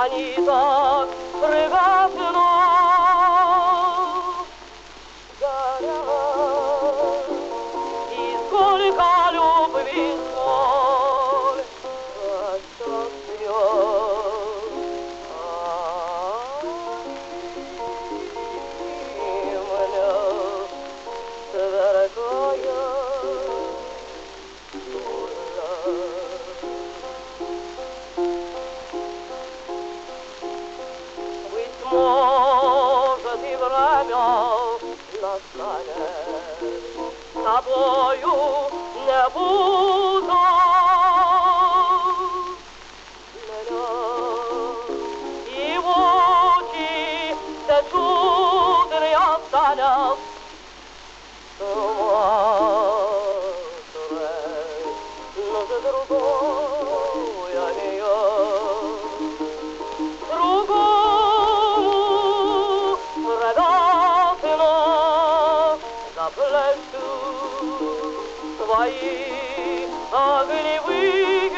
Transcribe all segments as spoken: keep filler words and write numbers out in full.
они так прекрасно горят. И сколько любви соль сосет. Может, и время настанет, с тобою не буду. И в очи те чудные станет, но за другой ее, другому предательно заплещу твои огневые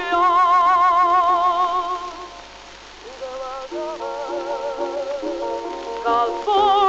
глаза, как